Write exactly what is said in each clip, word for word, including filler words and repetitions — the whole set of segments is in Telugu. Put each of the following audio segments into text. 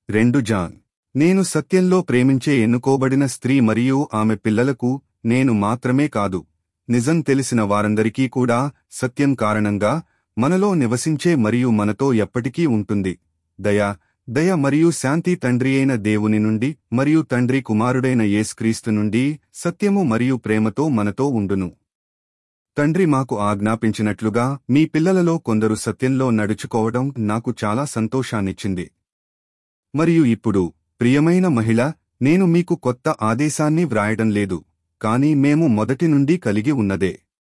రెండు జాన్. నేను సత్యంలో ప్రేమించే ఎన్నుకోబడిన స్త్రీ మరియు ఆమె పిల్లలకు నేను మాత్రమే కాదు, నిజం తెలిసిన వారందరికీ కూడా సత్యం కారణంగా మనలో నివసించే మరియు మనతో ఎప్పటికీ ఉంటుంది దయ దయ మరియు శాంతి తండ్రి అయిన దేవుని నుండి మరియు తండ్రి కుమారుడైన యేసుక్రీస్తు నుండి సత్యము మరియు ప్రేమతో మనతో ఉండును. తండ్రి మాకు ఆజ్ఞాపించినట్లుగా మీ పిల్లలలో కొందరు సత్యంలో నడుచుకోవడం నాకు చాలా సంతోషాన్నిచ్చింది. మరియు ఇప్పుడు ప్రియమైన మహిళ, నేను మీకు కొత్త ఆదేశాన్ని వ్రాయడం లేదు, కానీ మేము మొదటి నుండి కలిగి ఉన్నదే.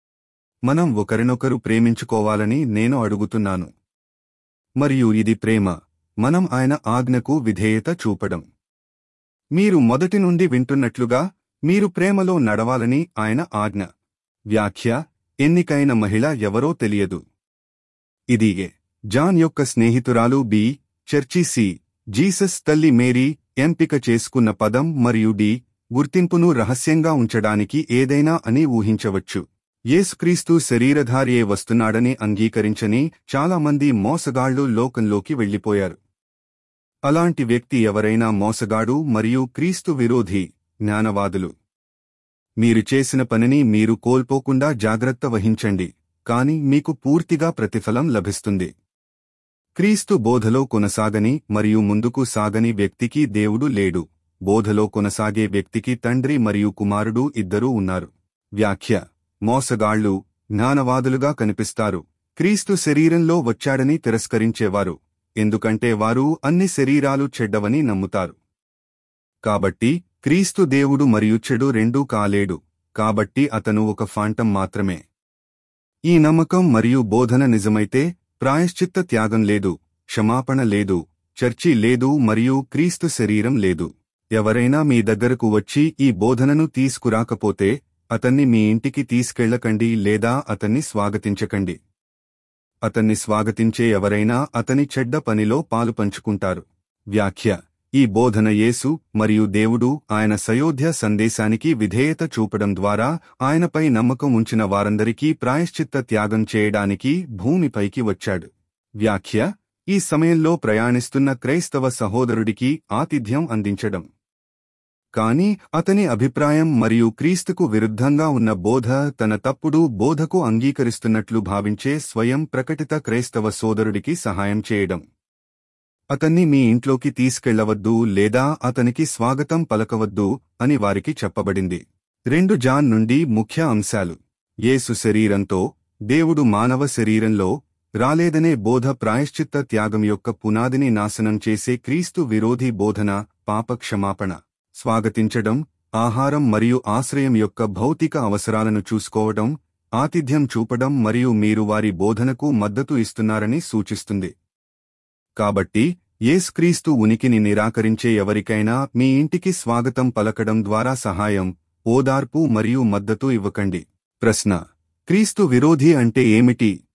మనం ఒకరినొకరు ప్రేమించుకోవాలని నేను అడుగుతున్నాను. మరియు ఇది ప్రేమ, మనం ఆయన ఆజ్ఞకు విధేయత చూపడం. మీరు మొదటి నుండి వింటున్నట్లుగా మీరు ప్రేమలో నడవాలని ఆయన ఆజ్ఞ. వ్యాఖ్య: ఎన్నికైన మహిళ ఎవరో తెలియదు. ఇది ఏ. జాన్ యొక్క స్నేహితురాలు బి. Church C. జీసస్ తల్లి మేరీ ఎంపిక చేసుకున్న పదం మరియు డి. గుర్తింపును రహస్యంగా ఉంచడానికి ఏదైనా అని ఊహించవచ్చు. యేసుక్రీస్తు శరీరధారియే వస్తున్నాడని అంగీకరించని చాలామంది మోసగాళ్లు లోకంలోకి వెళ్లిపోయారు. అలాంటి వ్యక్తి ఎవరైనా మోసగాడు మరియు క్రీస్తు విరోధి, జ్ఞానవాదులు. మీరు చేసిన పనిని మీరు కోల్పోకుండా జాగ్రత్త వహించండి, కాని మీకు పూర్తిగా ప్రతిఫలం లభిస్తుంది. క్రీస్తు బోధలో కొనసాగని మరియు ముందుకు సాగని వ్యక్తికి దేవుడు లేడు. బోధలో కొనసాగే వ్యక్తికి తండ్రి మరియు కుమారుడు ఇద్దరూ ఉన్నారు. వ్యాఖ్య: మోసగాళ్లు జ్ఞానవాదులుగా కనిపిస్తారు. క్రీస్తు శరీరంలో వచ్చాడని తిరస్కరించేవారు, ఎందుకంటే వారు అన్ని శరీరాలు చెడ్డవని నమ్ముతారు. కాబట్టి క్రీస్తు దేవుడు మరియు చెడు రెండూ కాలేడు, కాబట్టి అతను ఒక ఫాంటం మాత్రమే. ఈ నమ్మకం మరియు బోధన నిజమైతే ప్రాయశ్చిత్త త్యాగం లేదు, క్షమాపణ లేదు, చర్చి లేదు మరియు క్రీస్తు శరీరం లేదు. ఎవరైనా మీ దగ్గరకు వచ్చి ఈ బోధనను తీసుకురాకపోతే అతన్ని మీ ఇంటికి తీసుకెళ్లకండి లేదా అతన్ని స్వాగతించకండి. అతన్ని స్వాగతించే ఎవరైనా అతని చెడ్డ పనిలో పాలుపంచుకుంటారు. వ్యాఖ్య: ఈ బోధన యేసు మరియు దేవుడు ఆయన సయోధ్య సందేశానికి విధేయత చూపడం ద్వారా ఆయనపై నమ్మకం ఉంచిన వారందరికీ ప్రాయశ్చిత్త త్యాగం చేయడానికి భూమిపైకి వచ్చాడు. వ్యాఖ్య: ఈ సమయంలో ప్రయాణిస్తున్న క్రైస్తవ సహోదరుడికి ఆతిథ్యం అందించడం. కాని అతని అభిప్రాయం మరియు క్రీస్తుకు విరుద్ధంగా ఉన్న బోధ తన తప్పుడు బోధకు అంగీకరిస్తున్నట్లు భావించే స్వయం ప్రకటిత క్రైస్తవ సోదరుడికి సహాయం చేయడం. అతన్ని మీ ఇంట్లోకి తీసుకెళ్లవద్దు లేదా అతనికి స్వాగతం పలకవద్దు అని వారికి చెప్పబడింది. రెండు జాన్ నుండి ముఖ్య అంశాలు. యేసు శరీరంతో, దేవుడు మానవ శరీరంలో రాలేదనే బోధ ప్రాయశ్చిత్త త్యాగం యొక్క పునాదిని నాశనం చేసే క్రీస్తు విరోధి బోధన. పాప క్షమాపణ, స్వాగతించడం, ఆహారం మరియు ఆశ్రయం యొక్క భౌతిక అవసరాలను చూసుకోవడం, ఆతిథ్యం చూపడం మరియు మీరు వారి బోధనకు మద్దతు ఇస్తున్నారని సూచిస్తుంది. కాబట్టి యేసుక్రీస్తు ఉనికిని నిరాకరించే ఎవరికైనా మీ ఇంటికి స్వాగతం పలకడం ద్వారా సహాయం, ఓదార్పు మరియు మద్దతు ఇవ్వకండి. ప్రశ్న: క్రీస్తు విరోధి అంటే ఏమిటి?